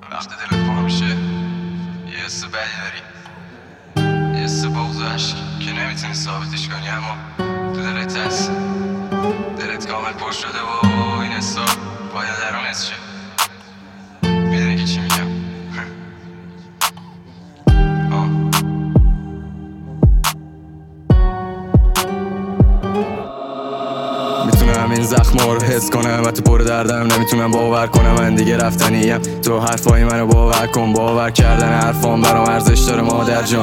وقتی دلت پر میشه یه حس بدی داری، یه حس بغض و عشق که نمیتونی ثابتش کنی، اما تو دلت هست. دلت کامل پر شده و این حسا باید درون حس شه. میدونی که چی میگم؟ میتونم این زخم‌ها رو حس کنم و تو پر دردم نمیتونم باور کنم من دیگه رفتنیم. تو حرفای منو باور کن، باور کردن حرفام برام ارزش داره. مادر جان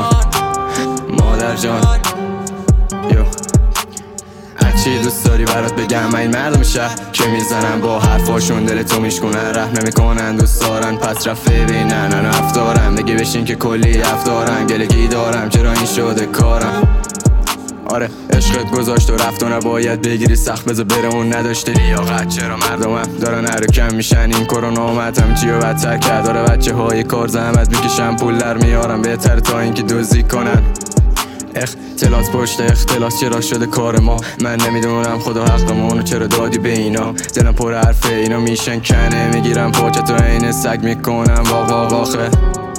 یو هرچی دوست داری برات بگم، من این مردم شهر که میزنم با حرفاشون دلتو میشکنن، رحم نمیکنن، دوست دارن پس رفته بینن. انا افدارم بگی بشین که کلی افدارم، گلگی دارم چرا این شده کارم. آره عشقت گذاشت و رفت و نباید بگیری سخت، بذار بره اون نداشته لیاقت. چرا مردمم دارن هر کم میشن، این کرونا اومد هم چی و بدتر کرد. داره بچه های کار زحمت میکشن پول در میارم، بهتر تا اینکه دزدی کنن. اختلاس پشت اختلاس چرا شده کار ما، من نمیدونم خدا حقمونو چرا دادی به اینا. دلم پر حرفه اینا میشن کنه، میگیرم پاچتو عین سگ میکنم واق آخه.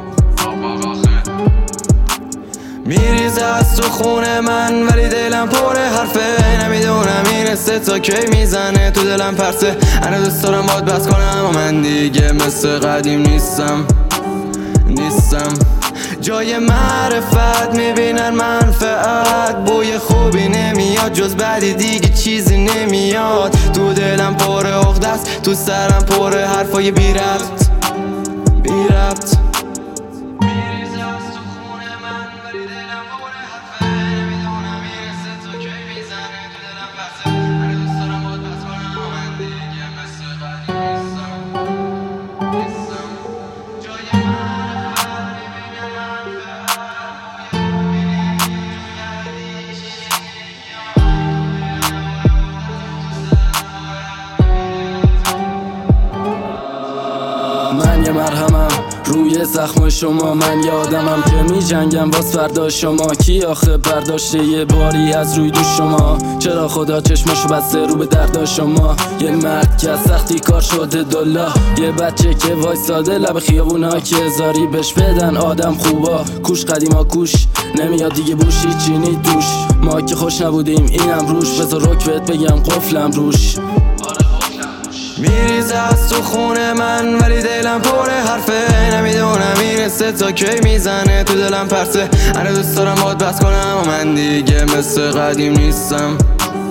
میریزه از تو خونه من ولی دلم پر حرفه، نمیدونم این حسه تا کی میزنه تو دلم پرسه. انا دوست دارم باد بس کنم و من دیگه مثل قدیم نیستم. جای معرفت میبینن منفعت، بوی خوبی نمیاد جز بدی دیگه چیزی نمیاد. تو دلم پر عقده است، تو سرم پر حرفای بی ربط. من یه مرهمم روی زخم شما، من یادمم که می جنگم باز فردا شما. کی آخه برداشته یه باری از روی دوش شما؟ چرا خدا چشماشو بسته رو به دردا شما؟ یه مرد که از سختی کار شده دلا، یه بچه که وایساده لب خیابونا که زاری بهش بدن آدم خوبا. کوش قدیما کوش نمیاد دیگه بوشی چینی دوش، ما که خوش نبودیم اینم روش، بذار رک بهت بگم قفلم روش. میریزه از تو خونه من ولی دلم پر حرفه، نمیدونم این حسه تا کی میزنه تو دلم پرسه. انا دوست دارم باد بس کنم و من دیگه مثل قدیم نیستم.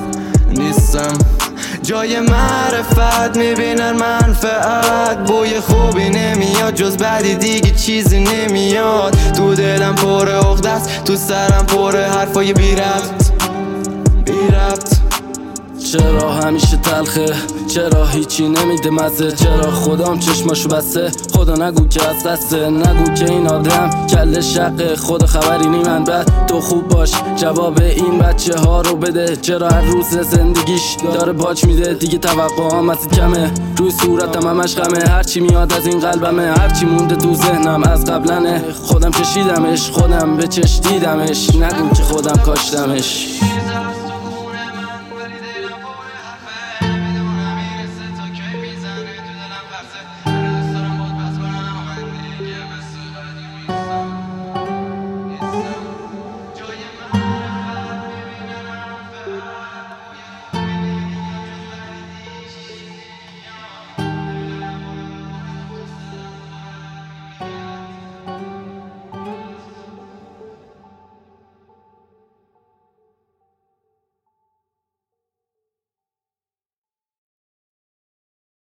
جای معرفت میبینن منفعت، بوی خوبی نمیاد جز بدی دیگه چیزی نمیاد. تو دلم پر عقده است، تو سرم پر حرفای بی ربط. چرا همیشه تلخه، چرا هیچی نمیده مزه، چرا خدام چشماشو بسته. خدا نگو که از قصده، نگو که این آدم کل شقه. خدا خبری نی من بد، تو خوب باش جواب این بچه ها رو بده. چرا هر روز زندگیش داره باج میده، دیگه توقعام از کمه، روی صورتم همش غمه. هرچی میاد از این قلبمه، هرچی مونده تو ذهنم از قبلنه. خودم چشیدمش، خودم به چش دیدمش، نگو که خودم کاشتمش.